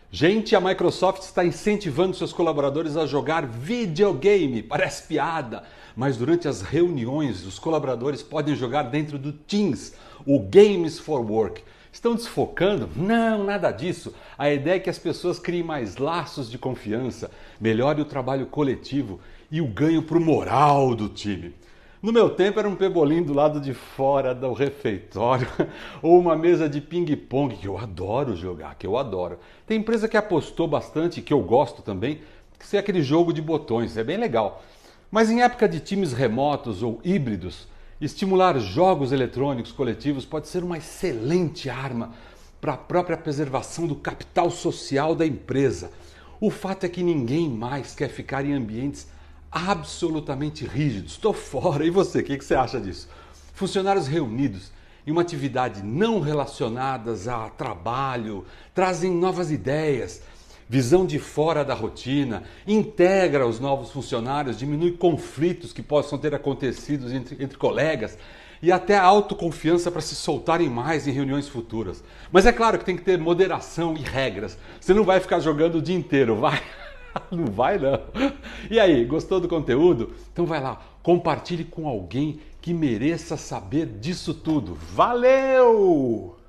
Gente, a Microsoft está incentivando seus colaboradores a jogar videogame. Parece piada, mas durante as reuniões os colaboradores podem jogar dentro do Teams, o Games for Work. Estão desfocando? Não, nada disso. A ideia é que as pessoas criem mais laços de confiança, melhore o trabalho coletivo e o ganho para o moral do time. No meu tempo era um pebolim do lado de fora do refeitório ou uma mesa de ping-pong, que eu adoro jogar, que eu adoro. Tem empresa que apostou bastante, que eu gosto também, que é aquele jogo de botões, é bem legal. Mas em época de times remotos ou híbridos, estimular jogos eletrônicos coletivos pode ser uma excelente arma para a própria preservação do capital social da empresa. O fato é que ninguém mais quer ficar em ambientes absolutamente rígidos. Estou fora. E você, o que você acha disso? Funcionários reunidos em uma atividade não relacionadas a trabalho trazem novas ideias, visão de fora da rotina, integra os novos funcionários, diminui conflitos que possam ter acontecido entre colegas e até a autoconfiança para se soltarem mais em reuniões futuras. Mas é claro que tem que ter moderação e regras. Você não vai ficar jogando o dia inteiro, vai? Não vai não. E aí, gostou do conteúdo? Então vai lá, compartilhe com alguém que mereça saber disso tudo. Valeu!